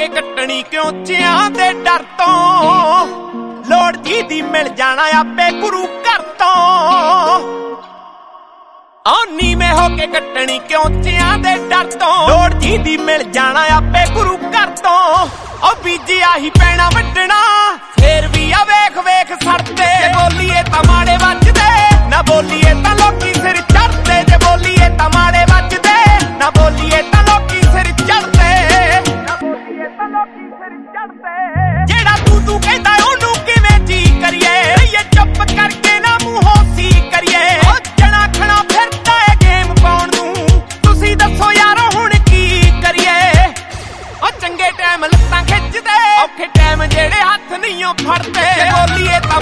ਕੇ ਕੱਟਣੀ ਕਿਉਂ ਚਿਆਂ ਦੇ ਡਰ ਤੋਂ। ਲੋੜ ਜੀ ਦੀ ਮਿਲ ਜਾਣਾ ਆਪੇ ਗੁਰੂ ਘਰ ਤੋਂ। ਨੀਵੇਂ ਹੋ ਕੇ ਕੱਟਣੀ ਕਿਉਂ ਚਿਆਂ ਦੇ ਡਰ ਤੋਂ। ਲੋੜ ਜੀ ਦੀ ਮਿਲ ਜਾਣਾ ਆਪੇ ਗੁਰੂ ਘਰ ਤੋਂ। ਬੀਜਿਆ ਹੀ ਪੈਣਾ ਵੱਢਣਾ ਫੇਰ ਵੀ ਆ ਵੇਖ ਵੇਖ ਸੜਦੇ। ਜੇ ਬੋਲੀਏ ਤਾਂ ਮਾੜੇ ਵੱਜਦੇ, ਨਾ ਬੋਲੀਏ ਤਾਂ ਲੋਕੀ ਸਿਰ ਚੜਦੇ। ਜੇ ਬੋਲੀਏ ਤਾਂ ਮਾੜੇ ਵੱਜਦੇ, ਨਾ ਬੋਲੀਏ ਤਾਂ ਲੋਕੀ ਸਿਰ ਚੜਦੇ। ਜਿਹੜਾ ਤੂੰ ਕਹਿੰਦਾ ਉਹਨੂੰ ਕਿਵੇਂ ਜੀ ਕਰੀਏ। ਇਹ ਚੁੱਪ ਕਰਕੇ ਨਾ ਮੂੰਹੋਂ ਸੀ ਕਰੀਏ। ਜਣਾ ਖਣਾ ਫਿਰਦਾ ਏ ਗੇਮ ਪਾਉਣ ਨੂੰ। ਤੁਸੀਂ ਦੱਸੋ ਯਾਰੋ ਹੁਣ ਕੀ ਕਰੀਏ। ਚੰਗੇ ਟਾਈਮ ਲੱਤਾਂ ਖਿੱਚਦੇ, ਔਖੇ ਟਾਈਮ ਜਿਹੜੇ ਹੱਥ ਨਹੀਂ ਫੜਦੇ। ਜੇ ਬੋਲੀਏ ਤਾਂ